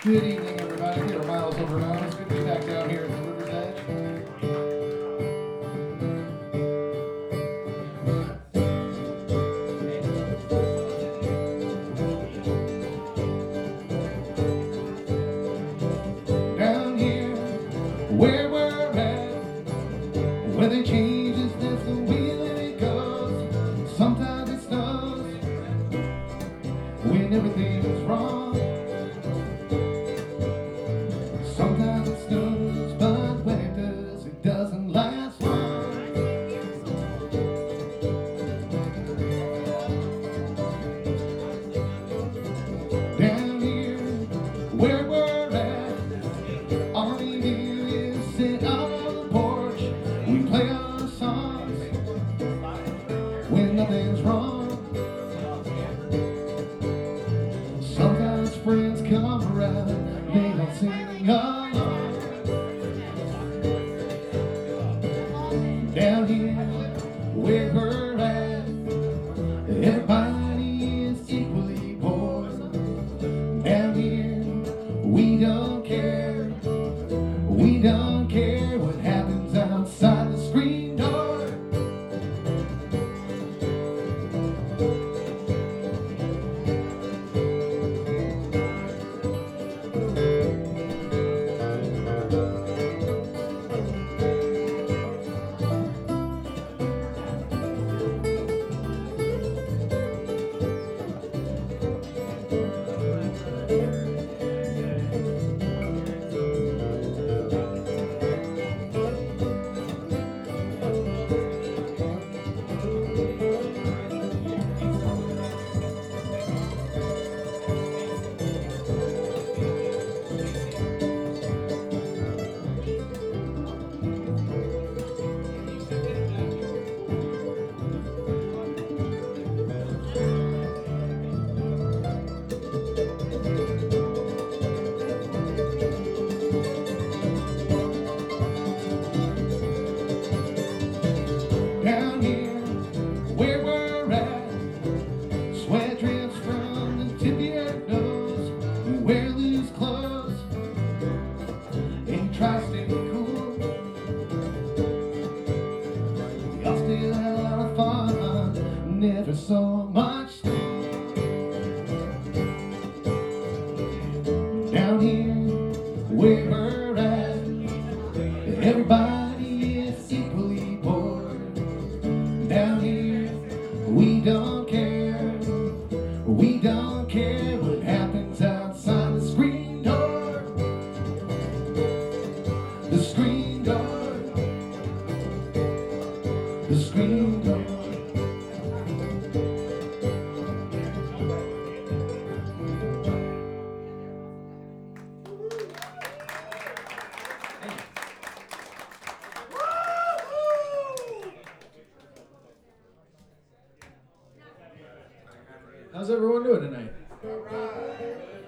Good evening, everybody. We are Miles Over Mountains. Good to be back down here at the River's Edge. Down here, where we're at, weather changes, that's the way that it goes. Sometimes it snows when everything is wrong. Sometimes it snows, but when it does, it doesn't last long. Down here, where we're at, all we do is sit on the porch. We play our songs when nothing's wrong. Sometimes friends come around, they don't sing along. Down here, where we're at, everybody is equally bored. Down here, we don't care what happens outside the screen door. Down here, where we're at, sweat drips from the tip of your nose. We wear loose clothes and try to stay cool. We all still had a lot of fun, never so much steam. Down here, where we're at, everybody is equally bored. Down here, we don't care what happens outside the screen door. The screen door, the screen door. How's everyone doing tonight?